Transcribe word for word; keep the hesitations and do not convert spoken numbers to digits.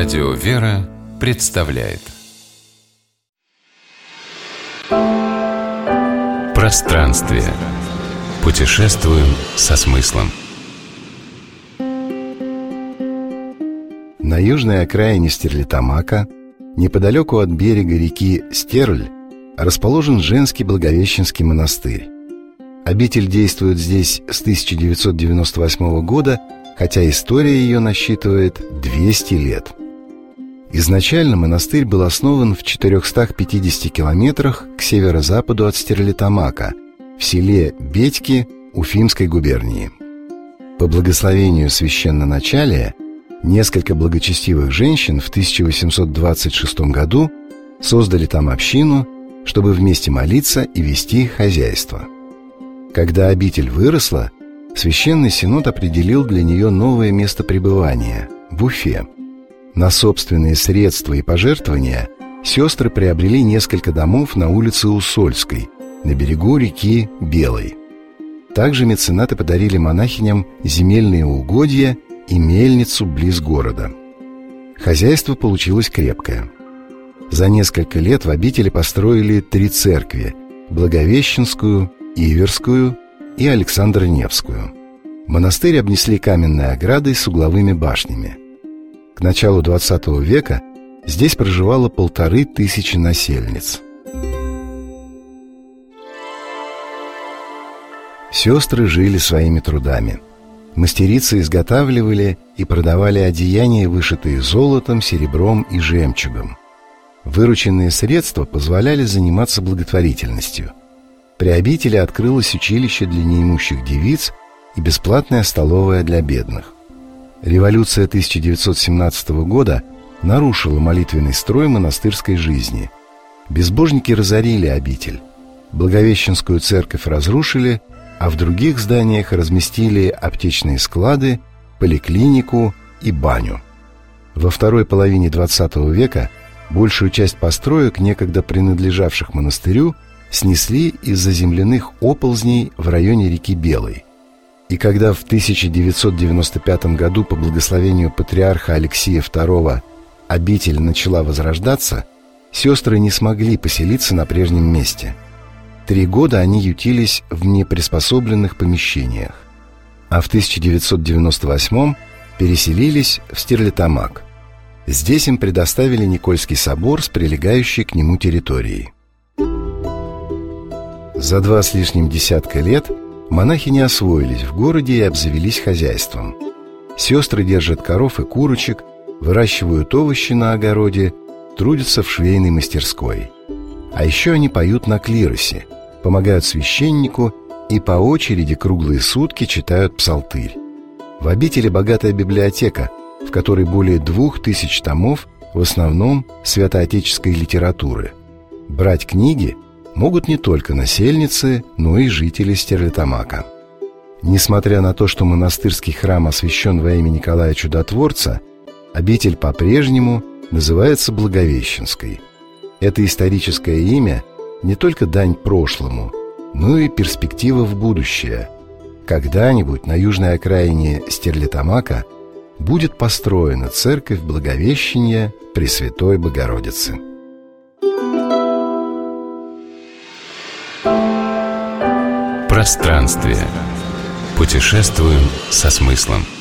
Радио «Вера» представляет Пространствие. Путешествуем со смыслом. На южной окраине Стерлитамака, неподалеку от берега реки Стерль, расположен женский Благовещенский монастырь. Обитель действует здесь с тысяча девятьсот девяносто восьмого года, хотя история ее насчитывает двести лет. Изначально монастырь был основан в четырехстах пятидесяти километрах к северо-западу от Стерлитамака, в селе Бедьки Уфимской губернии. По благословению священноначалия несколько благочестивых женщин в тысяча восемьсот двадцать шестом году создали там общину, чтобы вместе молиться и вести хозяйство. Когда обитель выросла, Священный Синод определил для нее новое место пребывания – в Уфе. На собственные средства и пожертвования сестры приобрели несколько домов на улице Усольской, на берегу реки Белой. Также меценаты подарили монахиням земельные угодья и мельницу близ города. Хозяйство получилось крепкое. За несколько лет в обители построили три церкви – Благовещенскую, Иверскую и Александро-Невскую. Монастырь обнесли каменной оградой с угловыми башнями. К началу двадцатого века здесь проживало полторы тысячи насельниц. Сестры жили своими трудами. Мастерицы изготавливали и продавали одеяния, вышитые золотом, серебром и жемчугом. Вырученные средства позволяли заниматься благотворительностью. При обители открылось училище для неимущих девиц и бесплатная столовая для бедных. Революция тысяча девятьсот семнадцатого года нарушила молитвенный строй монастырской жизни. Безбожники разорили обитель. Благовещенскую церковь разрушили, а в других зданиях разместили аптечные склады, поликлинику и баню. Во второй половине двадцатого века большую часть построек, некогда принадлежавших монастырю, снесли из-за земляных оползней в районе реки Белой. И когда в тысяча девятьсот девяносто пятом году по благословению патриарха Алексия второго обитель начала возрождаться, сестры не смогли поселиться на прежнем месте. Три года они ютились в неприспособленных помещениях, а в тысяча девятьсот девяносто восьмом переселились в Стерлитамак. Здесь им предоставили Никольский собор с прилегающей к нему территорией. За два с лишним десятка лет монахи не освоились в городе и обзавелись хозяйством. Сестры держат коров и курочек, выращивают овощи на огороде, трудятся в швейной мастерской. А еще они поют на клиросе, помогают священнику и по очереди круглые сутки читают псалтырь. В обители богатая библиотека, в которой более двух тысяч томов, в основном святоотеческой литературы. Брать книги могут не только насельницы, но и жители Стерлитамака. Несмотря на то, что монастырский храм освящен во имя Николая Чудотворца, обитель по-прежнему называется Благовещенской. Это историческое имя не только дань прошлому, но и перспектива в будущее. Когда-нибудь на южной окраине Стерлитамака будет построена церковь Благовещения Пресвятой Богородицы. Пространствие. Путешествуем со смыслом.